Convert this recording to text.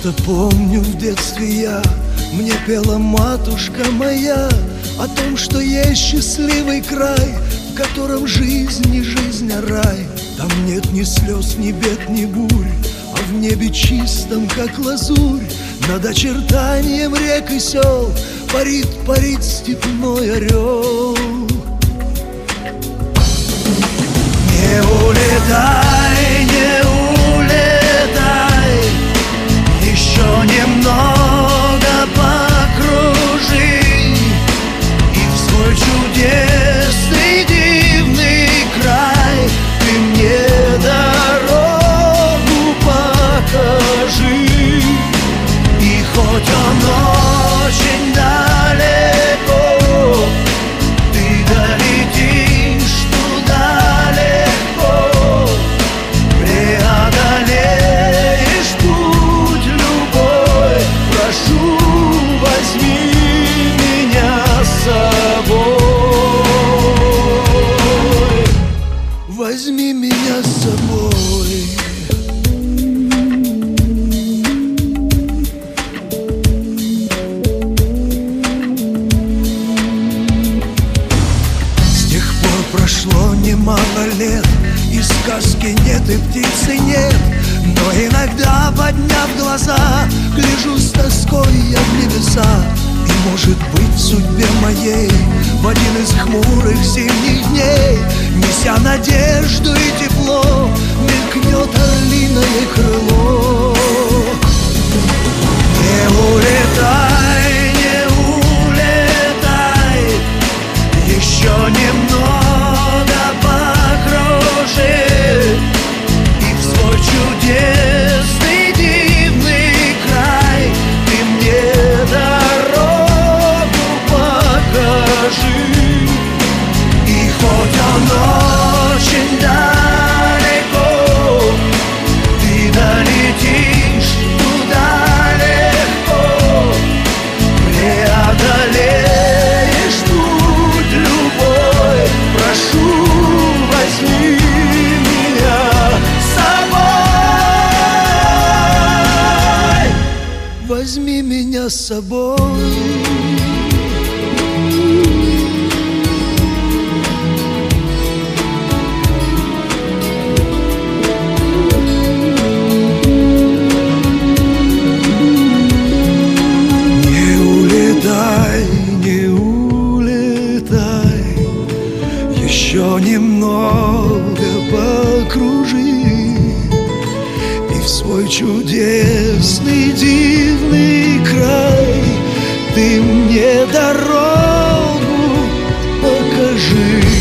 Что-то помню в детстве я, мне пела матушка моя о том, что есть счастливый край, в котором жизнь не жизнь, а рай. Там нет ни слез, ни бед, ни бурь, а в небе чистом, как лазурь, над очертанием рек и сел парит, парит степной орел. Не улетай, не улетай, еще немного покружи, и в свой чудесный дивный край ты мне дорогу покажи. И хоть он очень далеко, ты долетишь туда легко, преодолеешь путь любой. Прошу, возьми меня с собой, возьми меня с собой. Прошло немало лет, и сказки нет, и птицы нет, но иногда, подняв глаза, гляжу с тоской я в небеса. И, может быть, в судьбе моей в один из хмурых зимних дней, неся надежду и тепло, мелькнет орлиное крыло. Не улетай, не улетай, еще немного покружи, и в свой чудесный дивный край ты мне дорогу покажи. И хоть он очень далеко, ты долетишь туда легко, преодолеешь путь любой. Прошу, возьми меня с собой, возьми меня с собой. Не улетай, не улетай, еще немного покружи, и в свой чудесный дивный край ты мне дорогу покажи.